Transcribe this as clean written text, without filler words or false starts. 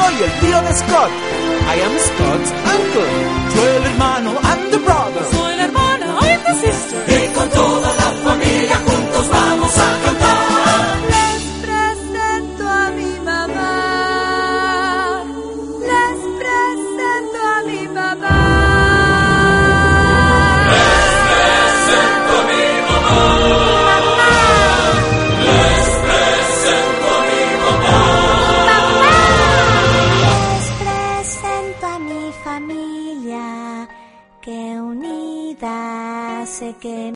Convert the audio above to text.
soy el tío de Scott. I am Scott's uncle. Yo el hermano, I'm the brother. Soy la hermana, I'm the sister. Y con todo